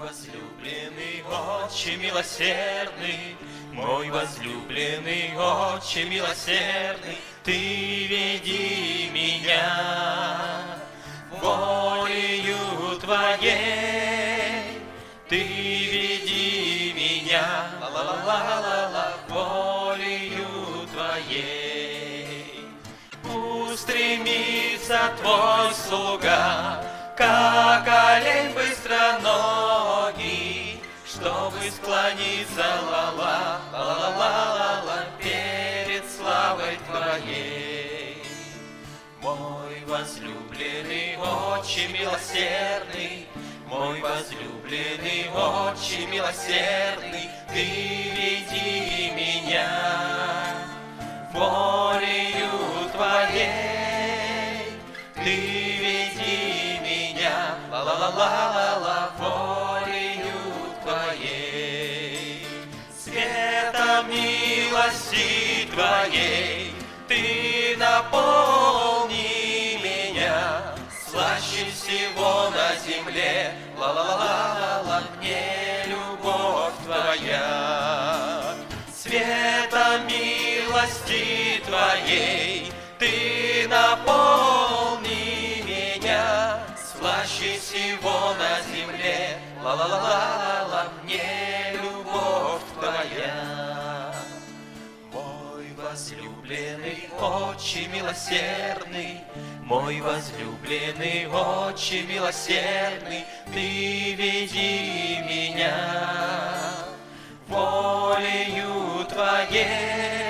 возлюбленный, Отче милосердный, мой возлюбленный, Отче милосердный, Ты веди меня волею Твоей, Ты веди меня, ла-ла-ла-ла-ла, волею Твоей. Устремится Твой слуга, как олень быстроногий, чтобы склониться, ла-ла, ла-ла-ла-ла-ла, перед славой Твоей. Мой возлюбленный, Отче милосердный, мой возлюбленный, Отче милосердный, Ты веди меня волею Твоей, Ты веди меня, ла-ла-ла-ла-ла, волею Твоей. Светом милости Твоей Ты наполни меня, слаще всего на земле, ла-ла-ла-ла-ла, мне любовь Твоя. Светом милости Твоей Ты наполни меня, слаще всего на земле, ла-ла-ла-ла-ла, мне любовь Твоя. Мой возлюбленный, Отче милосердный, мой возлюбленный, Отче милосердный, Ты веди меня волею Твоей,